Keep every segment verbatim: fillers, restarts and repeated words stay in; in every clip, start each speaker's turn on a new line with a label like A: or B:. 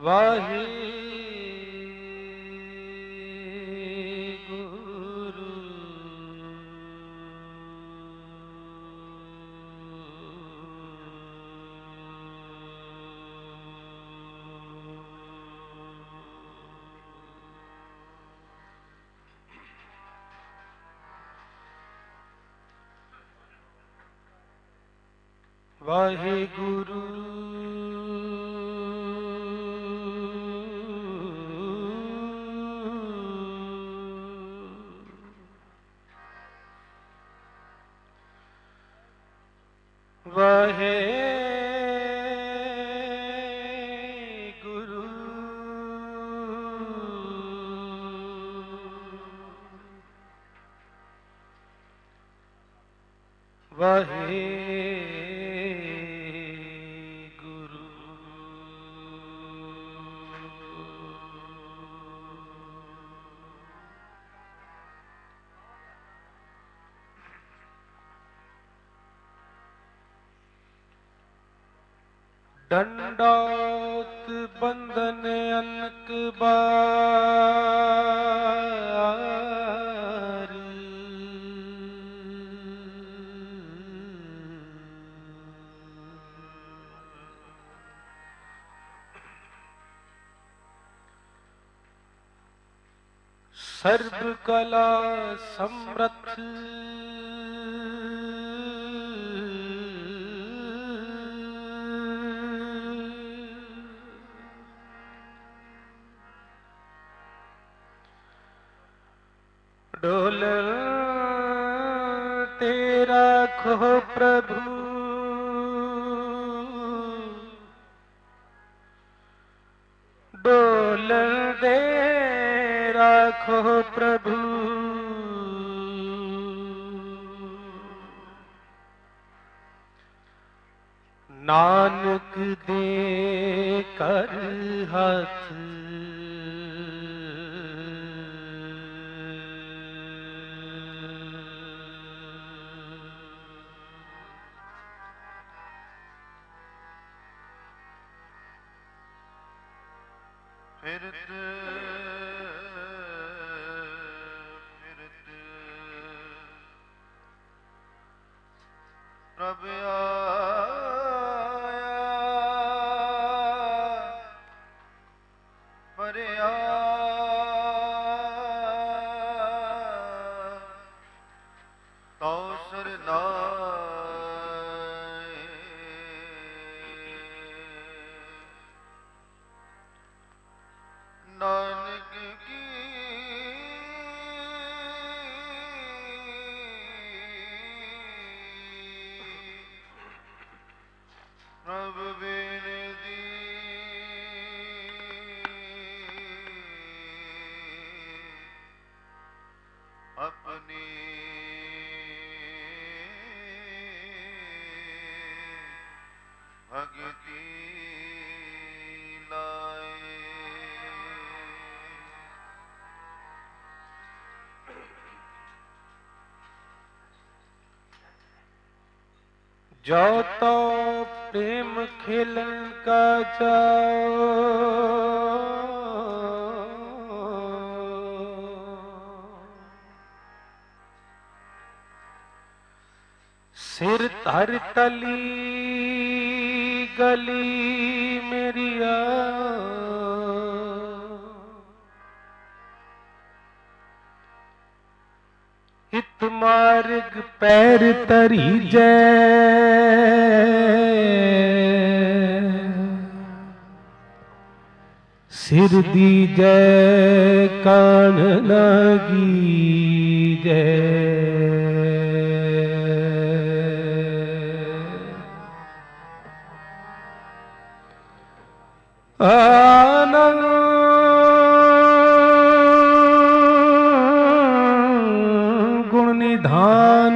A: वाहे वाहेगुरु वाहे गुरु वाहे दंडौत बंधन अनक बार सर्व कला समर्थ डोल तेरा खो प्रभु डोल दे राखो प्रभु नानक दे कर हाथ फिरत फिरत प्रभ आया परया तो सरनाए नानक की प्रभ बेनती अपनी भगती लाए जाओ तो प्रेम खेलन का जाओ सिर धर तली गली मेरी हित मार्ग पैर तरी जय सिर दी जय कान लगी जय आनंद गुण निधान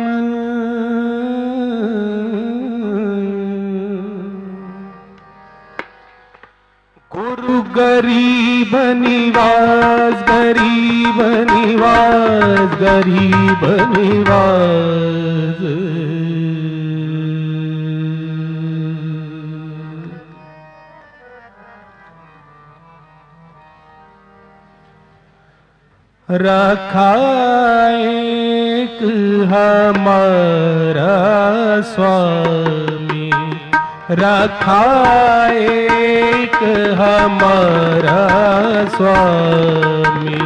A: गुरु गरीब निवास गरीब निवास गरीब निवास रखा एक हमारा स्वामी, रखा एक हमारा स्वामी।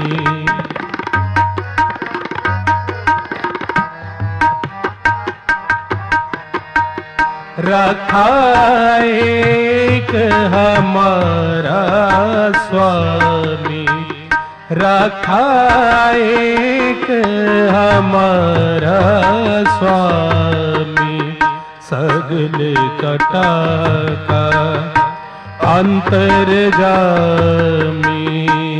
A: रखा एक हमारा स्वामी, रखा एक हमारा स्वामी। सगल कटा का अंतर्जामी,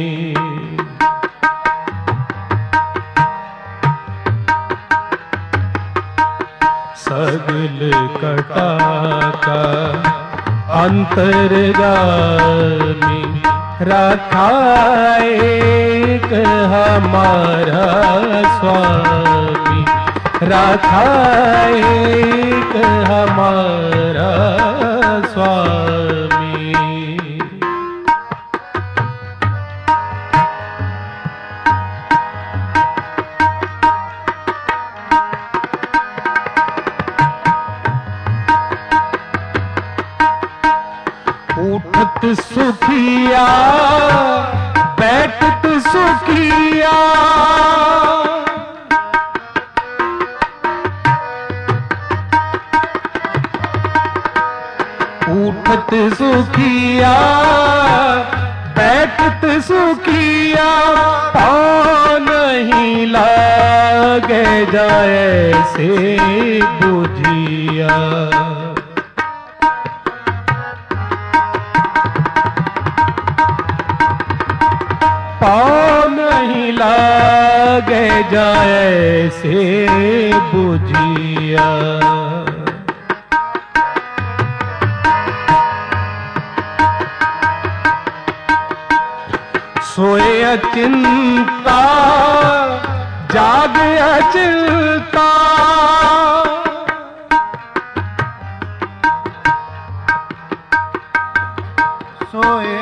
A: सगल कटा का अंतर्गामी। रखा एक हमारा स्वामी, रखा एक हमारा स्वामी। उठत सुखिया बैठत सुखिया, उठत सुखिया बैठत सुखिया। पाँव नहीं लागे जाए से बुझिया, पाँव नहीं लागे जाए से बुझिया। सोए अचिंता जागे अचिंता, सोए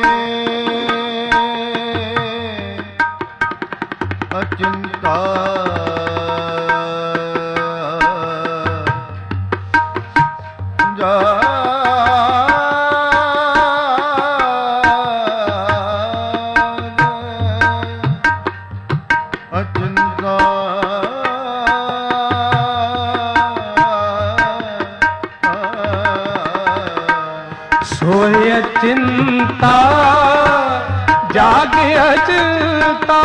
A: अचिंता अचिंता सोए अचिंता जागे अचिंता।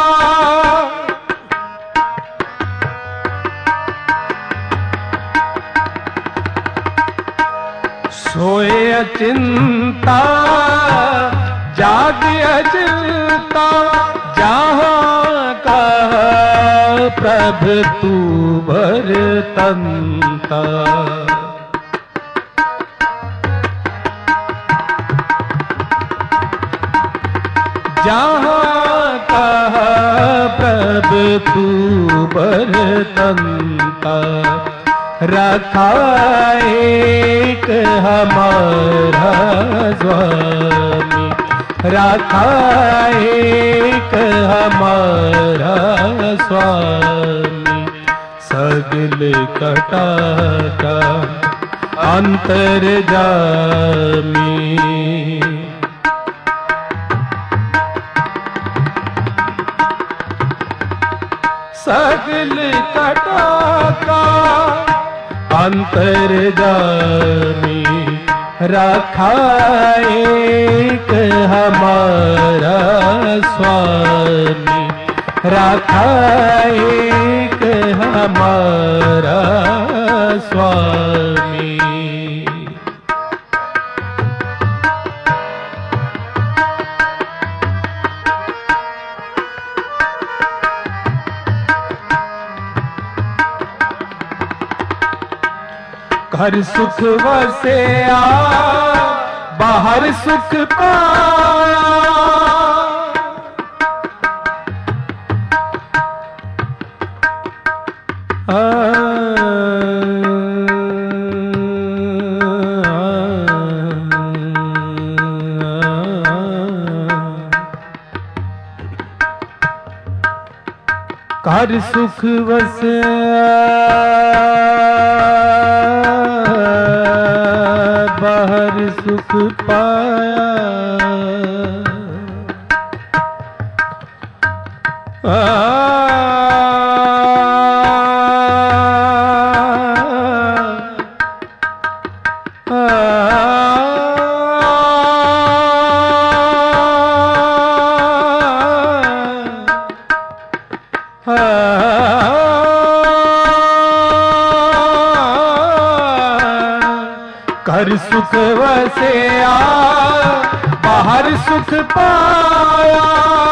A: सोए अचिंता जागे अचिंता। जहाँ कहा प्रभु तू बरतंता, जहाँ कहा प्रभु तू बरतंता। रखा एक हमारा स्वामी, रखा एक हमारा स्वामी। सगल कटा का अंतर्जामी, सगल कटा का अंतर्जामी। रखा एक हमारा स्वामी, रखा एक हमारा स्वामी। घर सुख वसिया बाहर सुख पाया, आ, घर सुख वसिया बाहर सुख पाया। घर सुख वसिया बाहर सुख पाया।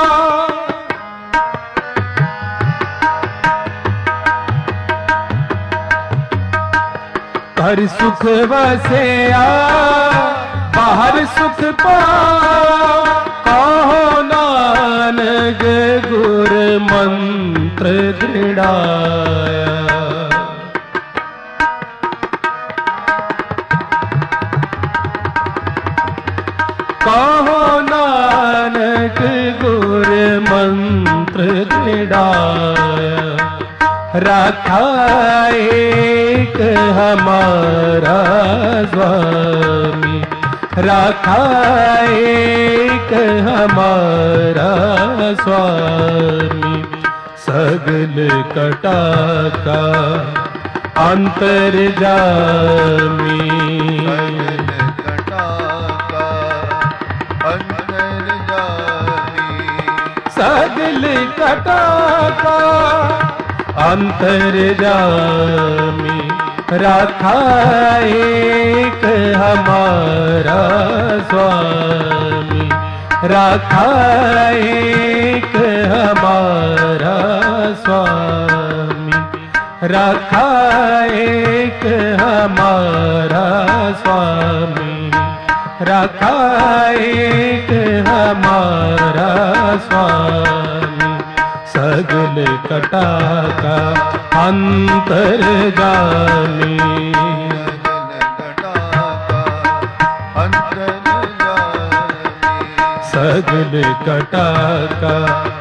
A: घर सुख वसिया बाहर सुख पाया। कहो नानक गुर मंत्र दृढ़ाया। कहो नानक गुर मंत्र दृढ़ाया। रखा एक हमारा स्वामी। रखा एक हमारा स्वामी। सगल कटा का अंतर्जामी। सगल कटा का अंतर्जामी। रखा एक हमारा स्वामी। रखा एक हमारा स्वामी। रखा एक हमारा स्वामी। रखा एक हमारा स्वामी। सगल कटा का अंतर्जामी। सगल कटा का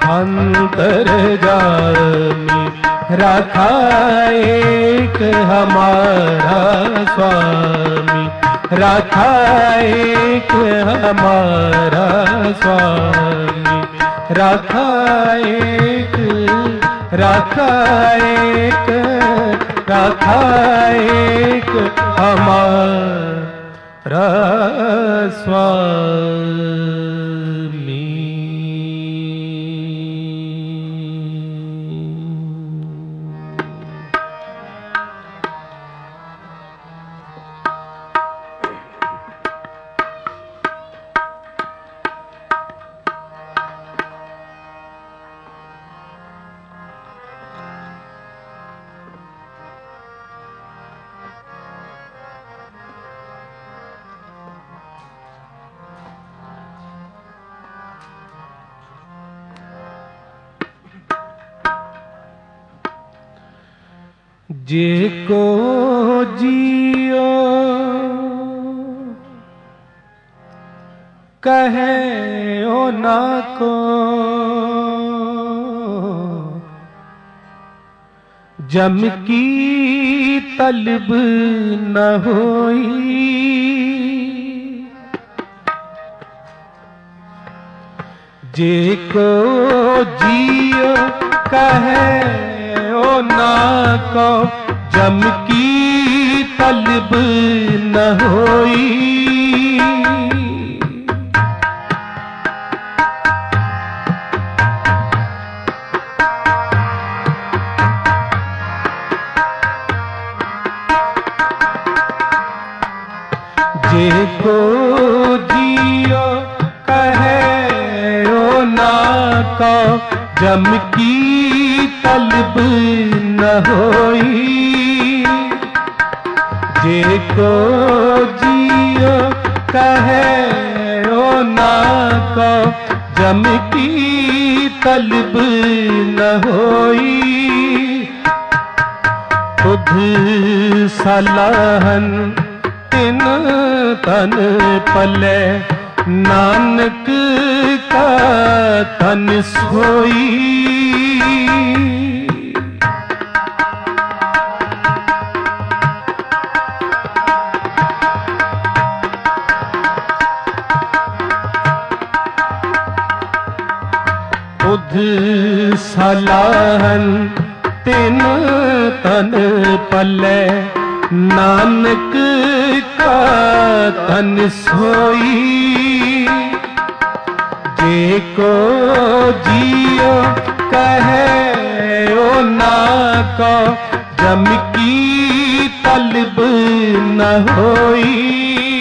A: अंतर्जामी। रखा एक हमारा स्वामी। रखा एक हमारा स्वामी। रखा एक रखा एक रखा एक हमारा स्वामी। जेको जियो कहे ओ ना को। जम की तलब न होई। जेको जियो कहे ओ ना को। जम की तलब न होई। जेको जियो कहे ओ ना को। जम की तलब न होई। जेको जियो कहे ओ ना को। जम की तलब न होई। खुद सलाहन तिन तन पले। नानक का तन सोई। तुध सलाहन तिन तन पल्ले, नानक का तन सोई। जे को जियो कहे ओ ना को, जम की तलब न होई।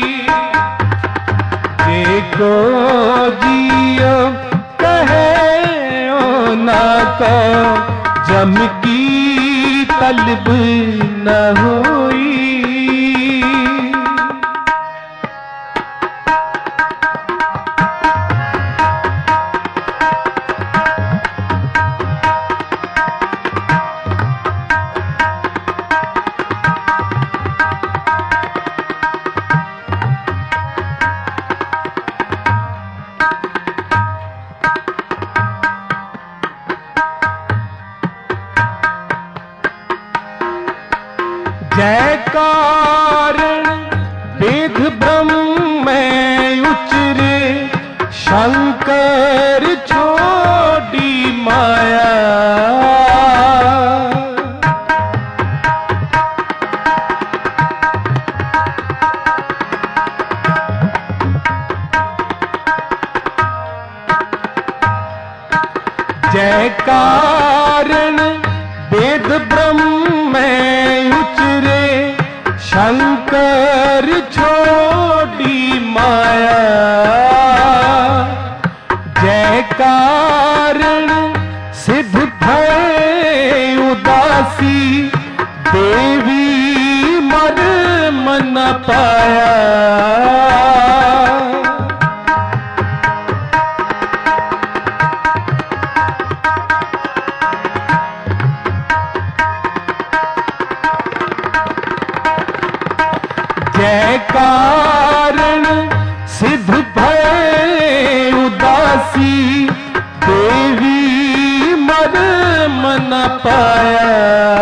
A: जे को जियो कहे ओ ना को, जम की तलब न होई। जयकारण वेद ब्रह्म में उचरे, शंकर छोड़ी माया। जयकारण वेद ब्रह्म में उचरे, शंकर छोड़ी माया। जय कारण सिद्ध भय उदासी, देवी मर्म न पाया। जय कारण सिद्ध भय उदासी, देवी मर्म न पाया।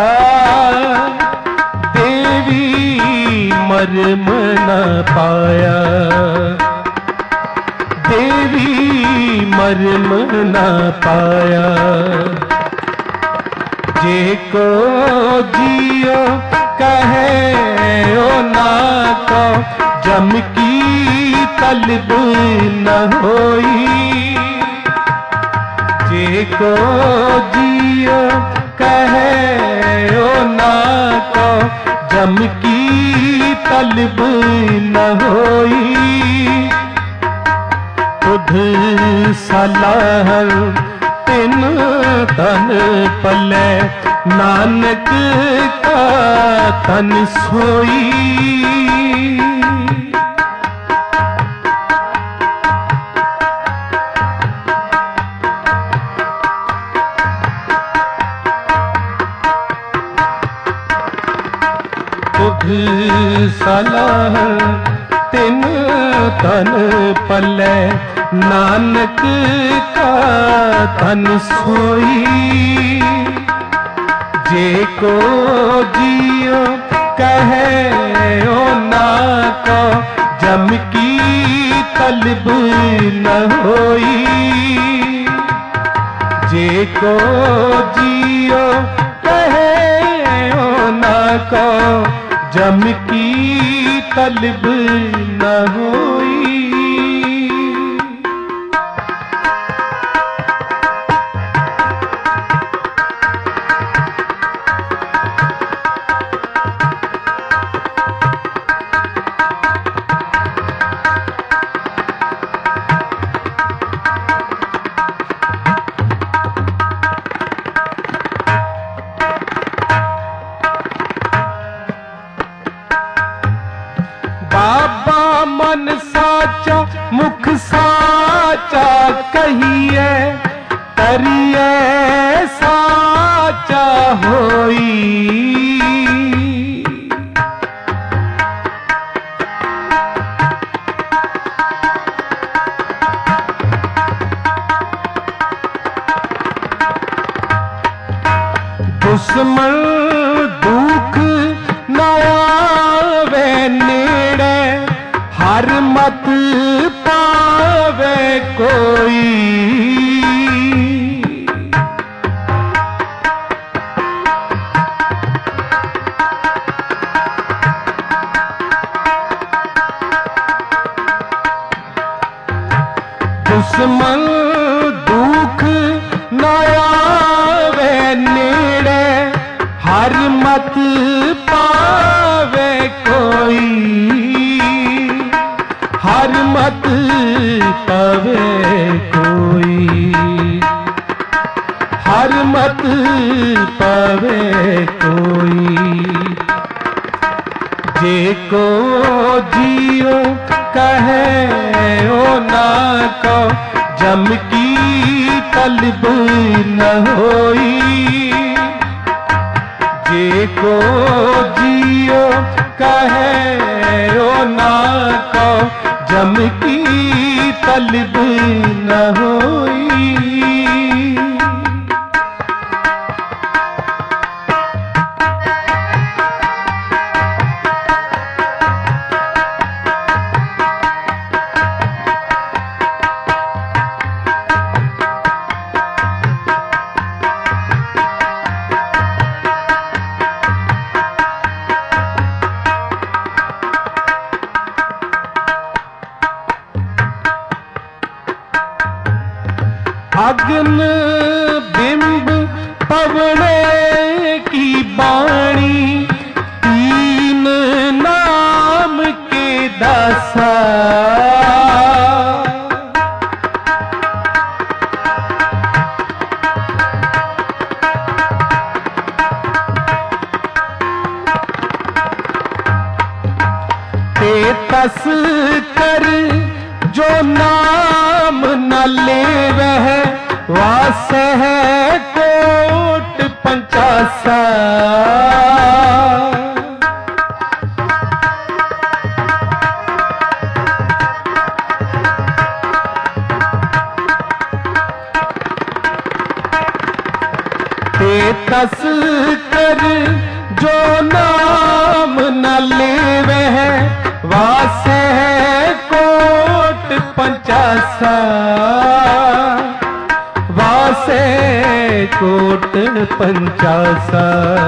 A: देवी मर्म न पाया। देवी मर्म न पाया। जे को जियो कहे ओ ना को, जम की तलब न होई। जे को जियो कहे ओ ना को, जम की तलब न होई। तुध सलाहन तिन तन पल्ले, नानक का तन सोई। तुध सलाहन तिन तन पल्ले, नानक का तन सोई। जे को जियो कहे ओ ना को, जम की तलब न होई। जे को जियो कहे ओ ना को, जम की तलब न होई। बाबा मन साचा मुख साचा कहिए, करिए साचा होई। दुश्मन दुख न आवे नेड़े, हर मत पावे कोई। दुश्मन दुख न आवे नेड़े, हर मत पावे कोई, हर मत पावे कोई, हर मत पावे कोई। जे को जियो कहे ओ ना को, जम की तलब न होई। जे को जियो कहे ओ ना को, जम की तलब न होई। अग्न बिंब पवने की बाणी, तीन नाम के दासा। ते तस कर जो नाम न ले वह, वास है कोट पंचासा। ते तस कर जो नाम न ले वह, वास है कोट पंचासा। वासे कोट पंचासा,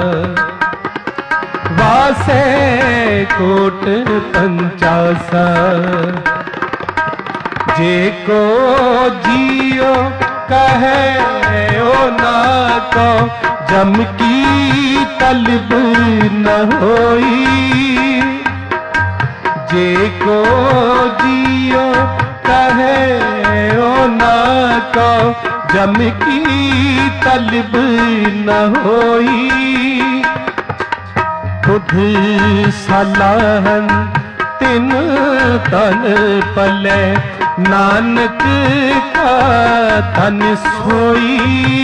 A: वासे कोट पंचासा। जे को जियो कहे ओ ना को, जम की तलब न होई। जे को जियो कहे ओ ना को, जम की तलब न होई। खुद सलाहन तिन तन पले, नानक का तन सोई।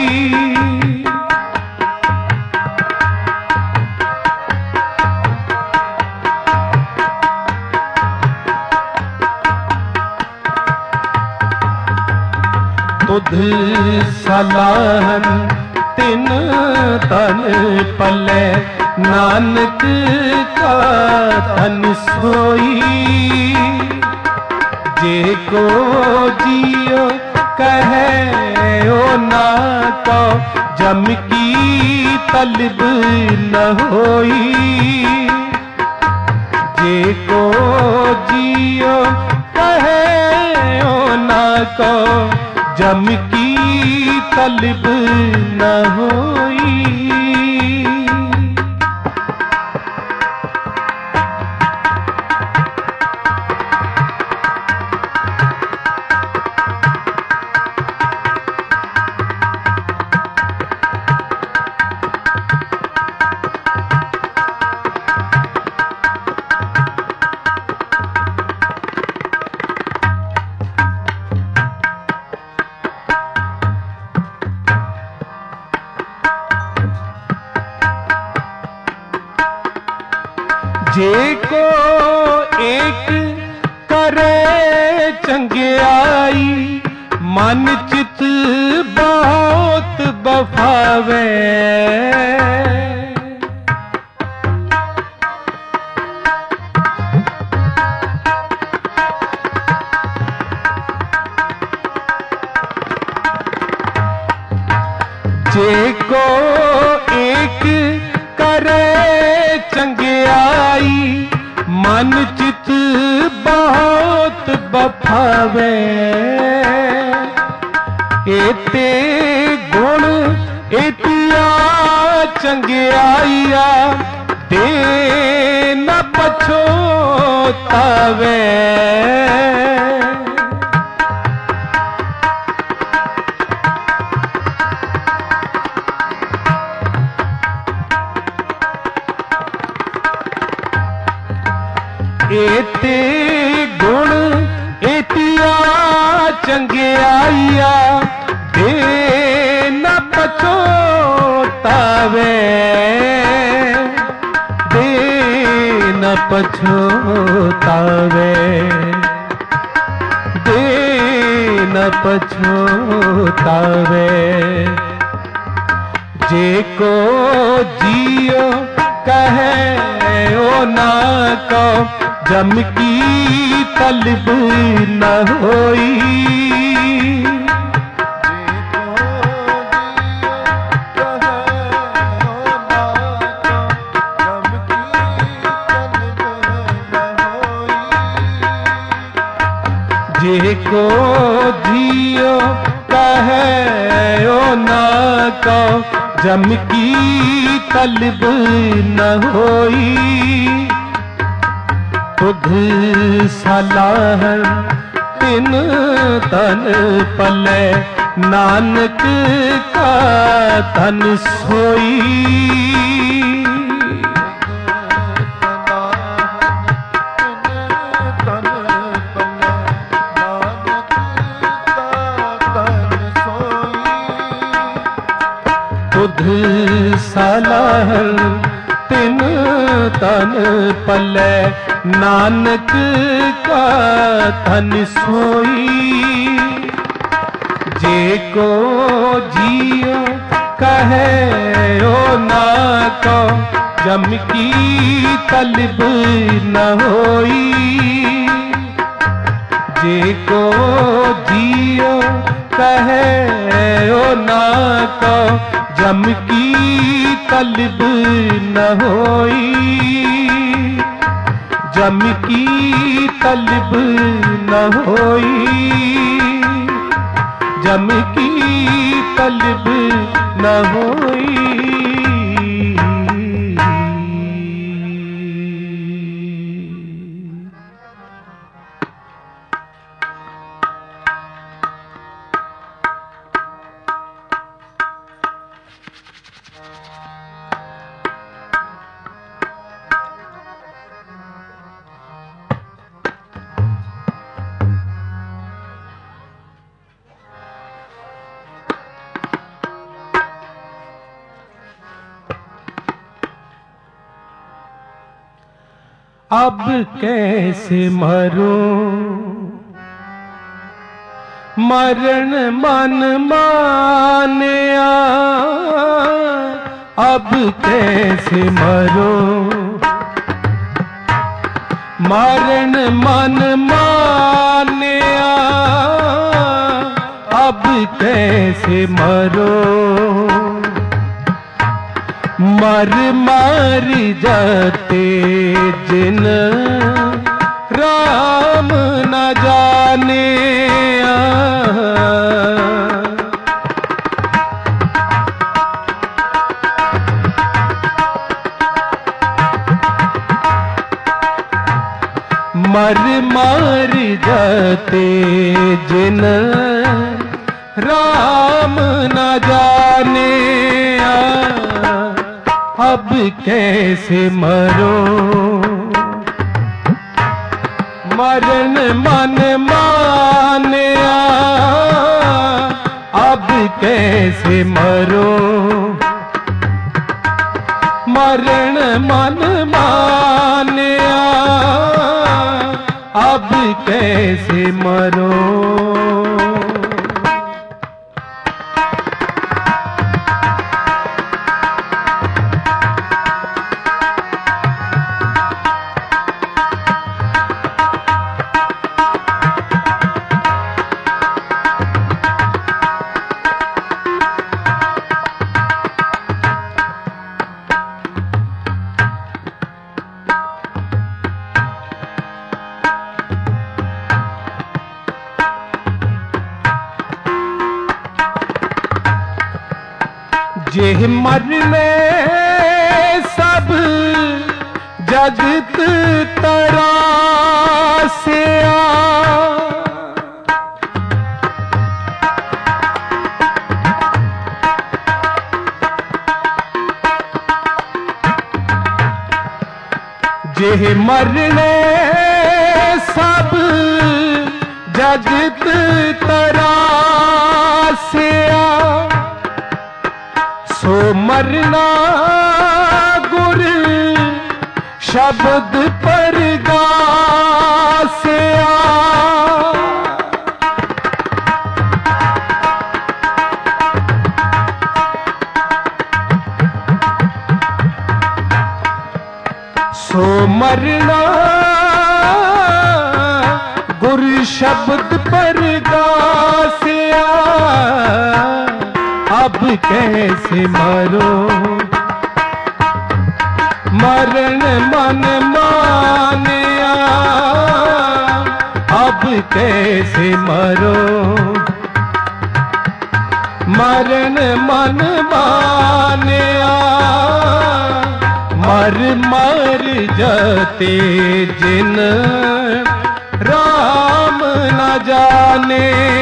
A: तुध सलाहन तिन तन पले, नानक का तन सोई। जे को जियो कहे ओ ना को, जम की तलब न होई। जे को जियो कहे ओ ना को, जम की तलब न होई। जे को एक करे चंगियाई, मन चित बहुत बफावे। जे को एक करे चंगियाई, मन चित बहुत बफावे। एते गुण एतिया चंगियाइया दे न पछोतावे। एते गुण एतिया चंगियाइया दे न पछोतावे। दे न पछोतावे। दे न पछोतावे। जे को जियो कहे ओ ना को जम की तलब न होई। जे को जियो कहे ओ ना को जम की तलब न होई। तुध सलाह तिन तन पले नानक का तन सोई। तुध सलाह तिन तन पले नानक का तन सोई। जे को जियो कहे ओ ना को जम की तलब न होई। जे को जियो कहे ओ ना को जम की तलब न होई। जम की तलब न होई। जम की तलब न होई। अब कैसे मरूं मरण मन मानिया। अब कैसे मरूं मरण मन मानिया। अब कैसे मरूं मर मर जाते जिन राम न जाने। मर मर जाते जिन राम न जाने। अब कैसे मरूं मरण मन मानिया। अब कैसे मरूं मरण मन मानिया। अब कैसे मरूं जे मरने सब जगत तरासिया, जे मरने सब जगत तरासिया, सो मरना गुर शब्द परगासिया। सो मरना गुर शब्द परगासिया, अब कैसे मरो मरण मन मानिया, अब कैसे मरो मरण मन मानिया। मर मर जाते जिन राम न जाने,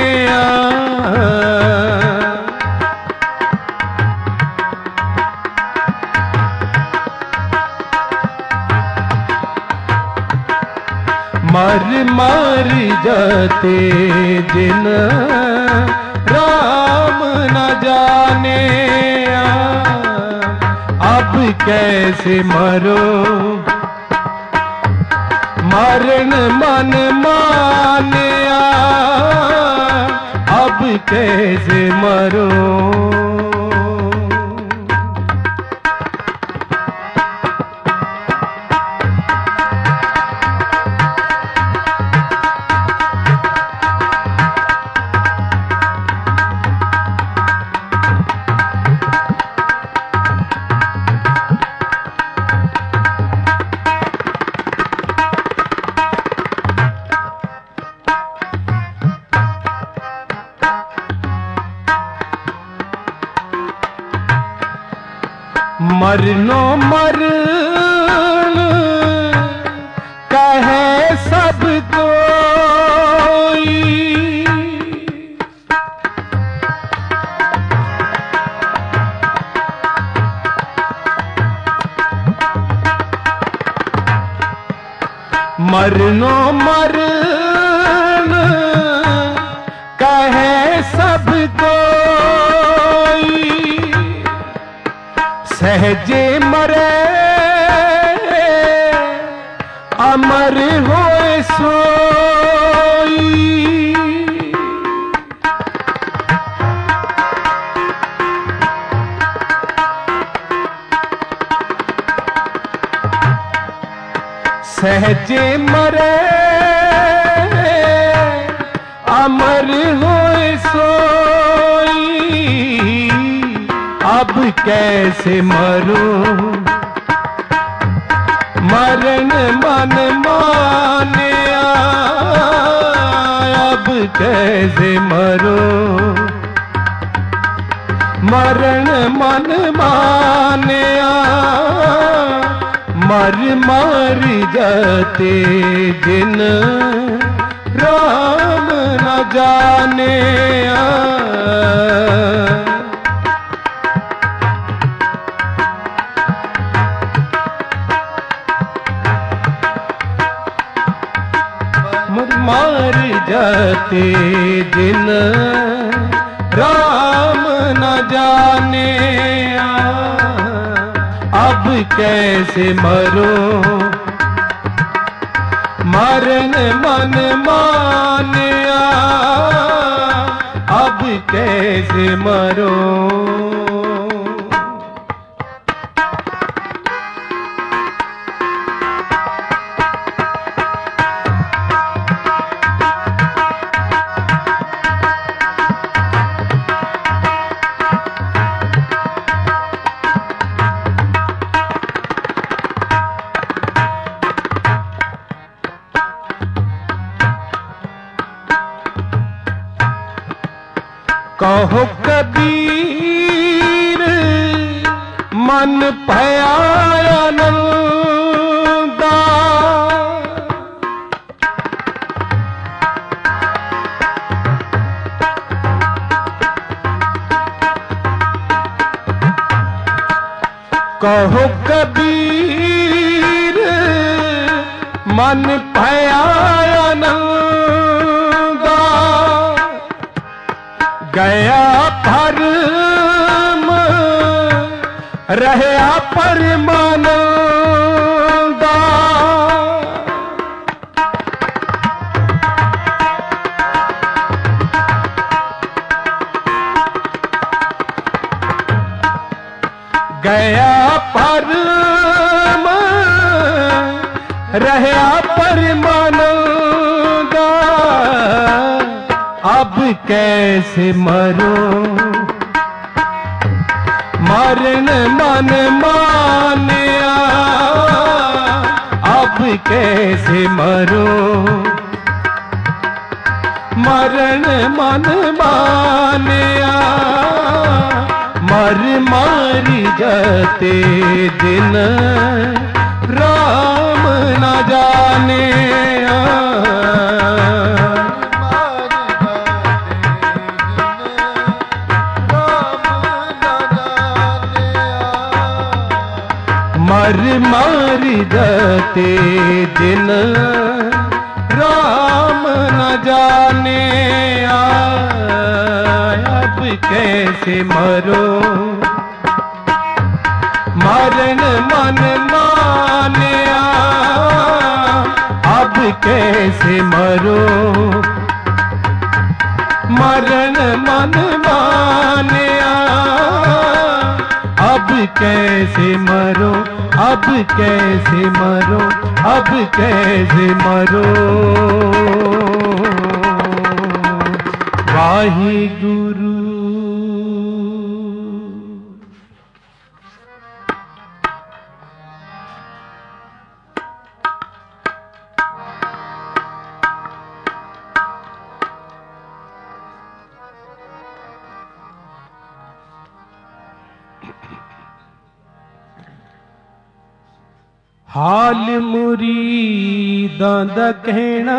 A: मर मर जाते जिन राम न जाने, अब कैसे मरो मरण मन मानिया, अब कैसे मरो। मरनो मरण कहे सब कोई, मरनो मरण कहे सब कोई, सहजे मरे अमर होए सोई, सहजे मरे अमर होए सोई, अब कैसे मरो मरण मन मानिया, अब कैसे मरो मरण मन मानिया। मर मर जाते जिन राम न जाने, मर जाते जिन राम न जाने, अब कैसे मरो मरण मन मानिया, अब कैसे मरो। कहो कबीर मन भया आनंदा कहो कबीर मन भया आनंदा गया भरम रहया परमानंदा गया परम रहया परमानंदा अब कैसे मरो मरण मन मानिया अब कैसे मरो मरण मन मानिया मर मारी जाते दिन राम न जाने मर मारी जाते दिन राम न जाने अब कैसे मरो मरण मन मानिया अब कैसे मरो मरण मन मानिया अब कैसे मरो अब कैसे मरो अब कैसे मरो वाहिगुरु हाल मुरीदां दा कहना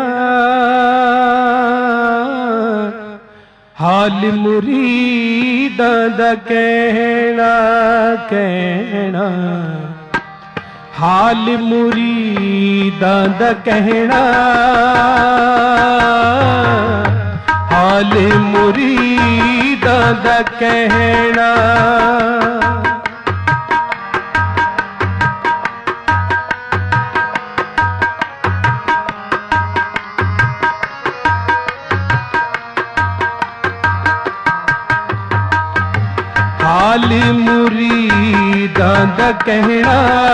A: हाल मुरीदां दा कहना कहना हाल मुरीदां दा कहना हाल मुरीदां दा कहना हाल मुरीदां दा कहना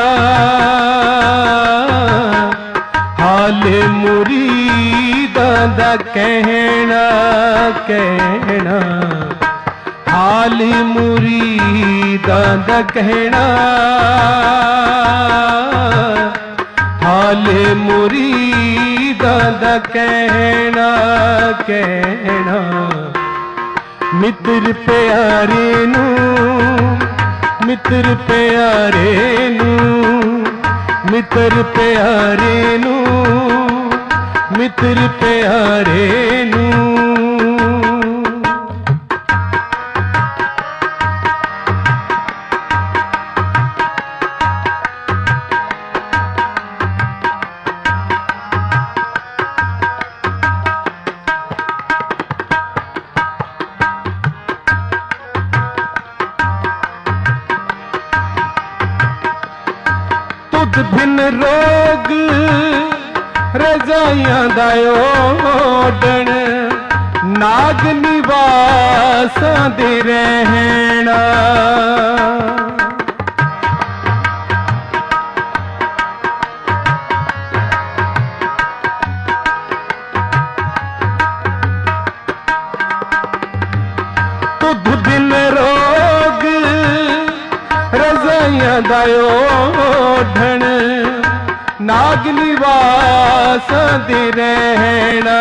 A: हाल मुरीदां दा कहना कहना हाल मुरीदां दा कहना हाल मुरीदां दा कहना कहना मित्र प्यारे नू मित्र प्यारे नू मित्र प्यारे नू मित्र प्यारे नू भिन रोग रजाइयां दा ओढ़न नाग निवासां दे रहना तुध बिन रोग रजाइयां दा ओढ़न नाग निवास दे रहना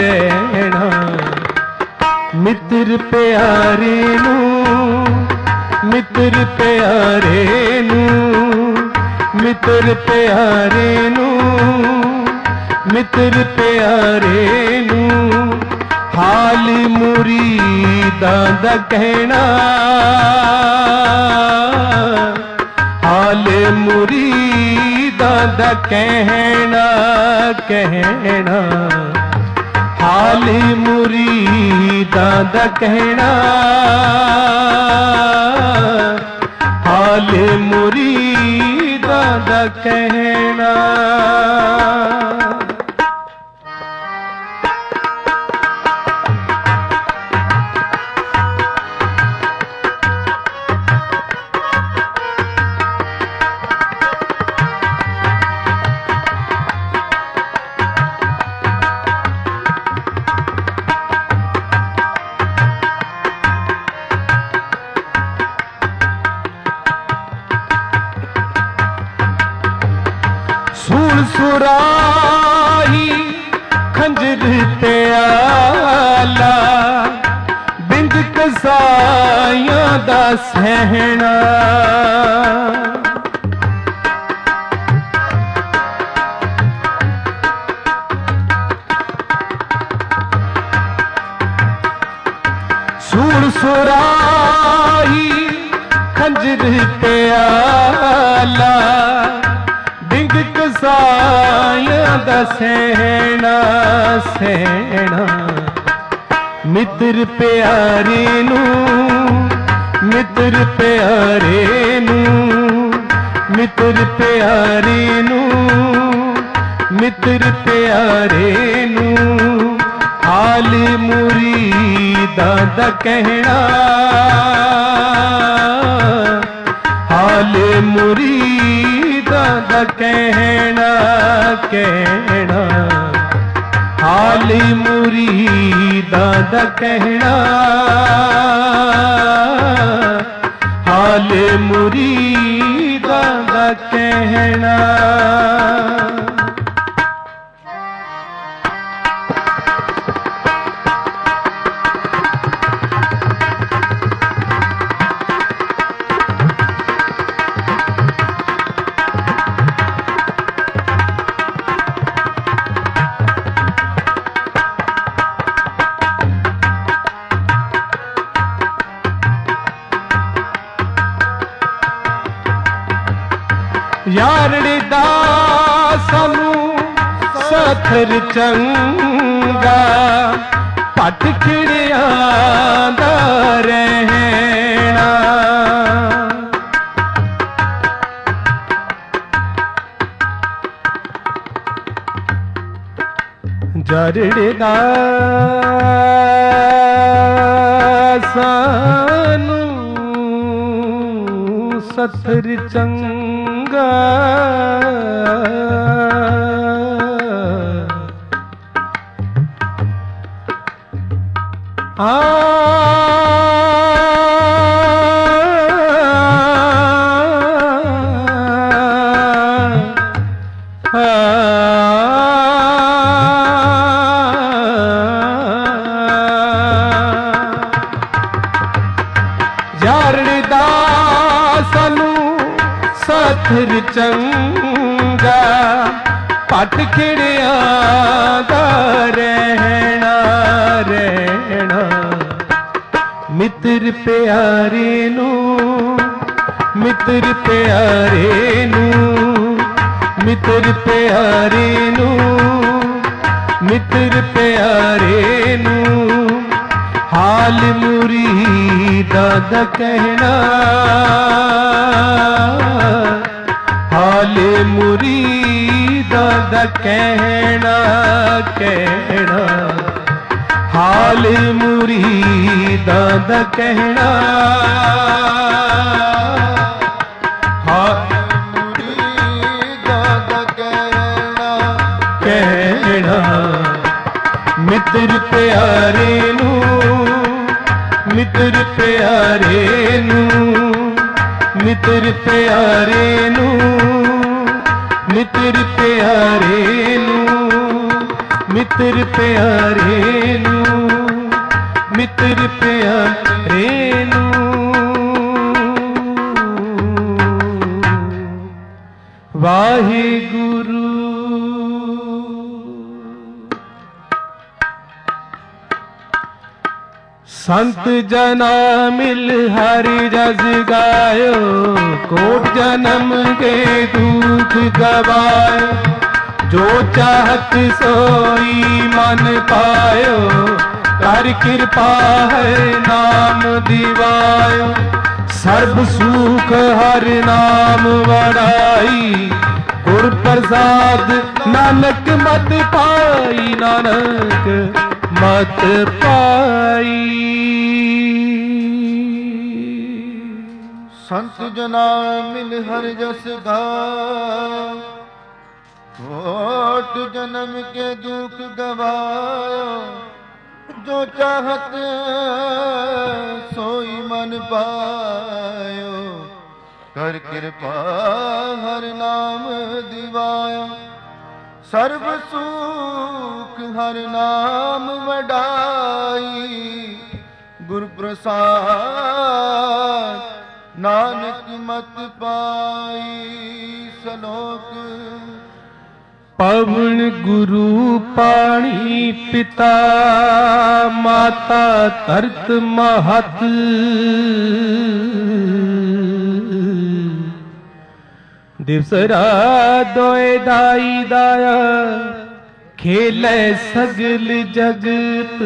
A: रहना मित्र प्यारे नू ਮਿੱਤਰ ਪਿਆਰੇ ਨੂੰ, ਮਿੱਤਰ ਪਿਆਰੇ ਨੂੰ, ਮਿੱਤਰ ਪਿਆਰੇ ਨੂੰ, ਹਾਲ ਮੁਰੀਦਾਂ ਦਾ ਕਹਿਣਾ, ਹਾਲ ਮੁਰੀਦਾਂ ਦਾ ਕਹਿਣਾ, ਕਹਿਣਾ ਹਾਲ ਮੁਰੀਦਾਂ ਦਾ ਕਹਿਣਾ, ਹਾਲ ਮੁਰੀਦਾਂ ਦਾ ਕਹਿਣਾ। ਸੂਲ ਸੁਰਾਹੀ ਖੰਜਰ ਤੇ ਆਲਾ, ਬਿੰਦ ਕਸਾਈਆਂ ਦਾ ਸਹਿਣਾ, ਸੂਲ ਸੁਰਾਹੀ ਖੰਜਰ ਤੇ ਆਲਾ, ਬਿੰਦ ਕਸਾਈਆਂ ਦਾ ਸਹਿਣਾ, ਸਹਿਣਾ ਮਿੱਤਰ ਪਿਆਰੇ ਨੂੰ, ਮਿੱਤਰ ਪਿਆਰੇ ਨੂੰ, ਮਿੱਤਰ ਪਿਆਰੇ ਨੂੰ, ਮਿੱਤਰ ਪਿਆਰੇ ਨੂੰ, ਹਾਲ ਮੁਰੀਦਾਂ ਦਾ ਕਹਿਣਾ, ਹਾਲ ਮੁਰੀਦਾਂ ਦਾ ਕਹਿਣਾ, ਕਹਿਣਾ ਹਾਲ ਮੁਰੀਦਾਂ ਦਾ ਕਹਿਣਾ, ਹਾਲ ਮੁਰੀਦਾਂ ਦਾ ਕਹਿਣਾ। ਯਾਰੜੇ ਦਾ ਸਾਨੂੰ ਸਾਥਰ ਚੰਗਾ, ਭੱਟ ਖਿੜਿਆਂ ਦਾ ਰਹਿਣਾ, ਯਾਰੜੇ ਦਾ ਸਾਨੂੰ ਸਾਥਰ ਚੰਗਾ, ਆ ਯਾਰੜੇ ਦਾ ਸਾਨੂੰ ਸਾਥਰ ਚੰਗਾ, ਭੱਟ ਖਿੜਿਆਂ ਦਾ ਰਹਿਣਾ, ਰਹਿਣਾ ਮਿੱਤਰ ਪਿਆਰੇ ਨੂੰ, ਮਿੱਤਰ ਪਿਆਰੇ ਨੂੰ, ਮਿੱਤਰ ਪਿਆਰੇ ਨੂੰ, ਮਿੱਤਰ ਪਿਆਰੇ ਨੂੰ, ਹਾਲ ਮੁਰੀਦਾਂ ਦਾ ਕਹਿਣਾ, ਹਾਲ ਮੁਰੀਦਾਂ ਦਾ ਕਹਿਣਾ, ਕਹਿਣਾ ਹਾਲ ਮੁਰੀਦਾਂ ਦਾ ਕਹਿਣਾ, ਹਾਲ ਮੁਰੀਦਾਂ ਦਾ ਕਹਿਣਾ, ਕਹਿਣਾ ਮਿੱਤਰ ਪਿਆਰੇ ਨੂੰ, ਮਿੱਤਰ ਪਿਆਰੇ ਨੂੰ, ਮਿੱਤਰ ਪਿਆਰੇ ਨੂੰ, ਮਿੱਤਰ ਪਿਆਰੇ ਨੂੰ, ਮਿੱਤਰ ਪਿਆਰੇ ਨੂੰ, ਮਿੱਤਰ ਪਿਆਰੇ ਨੂੰ। संत जना मिल हरि जस गायो, कोट जन्म के दुख गवायो, जो चाहत सोई मन पायो, कर कृपा है नाम दिवायो। सर्ब सुख हर नाम वड़ाई, गुर प्रसाद नानक मत पाई, नानक मत पाई।
B: संत जना मिल हर जस गायो, कोट जन्म के दुख गवायो, जो चाहत सोई मन पायो, कर कृपा हर नाम दिवाया। सर्व सुख हर नाम वडाई, गुर प्रसाद नानक मत पाई। सलोक
A: पवन गुरु पाणी पिता, माता तरत महत, दिवसरा दोए दाई दाया, खेलै सगल जगत।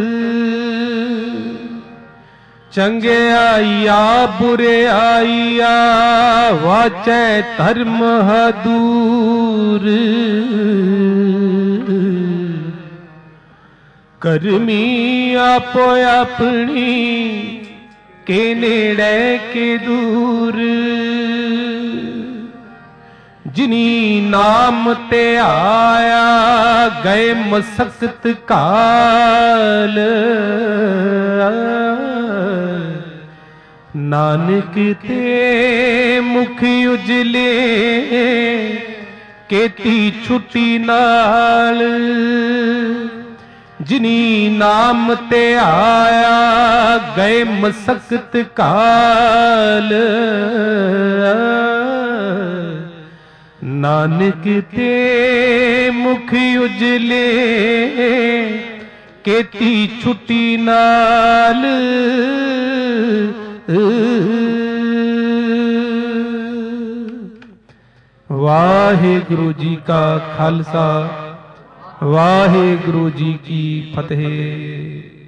A: चंगे आईया बुरे आईया, वाचै धर्म दूर। करमी आपो अपनी, के नेड़े के दूर। जिनी नाम ते आया, गए मसकत काल। नानक ते मुख उजले, केती छुट्टी नाल। जिनी नाम ते आया, गए मसकत काल। नानक ते मुख उजले, केती छुट्टी नाल। वाहिगुरु जी का खालसा, वाहिगुरु जी की फतेह।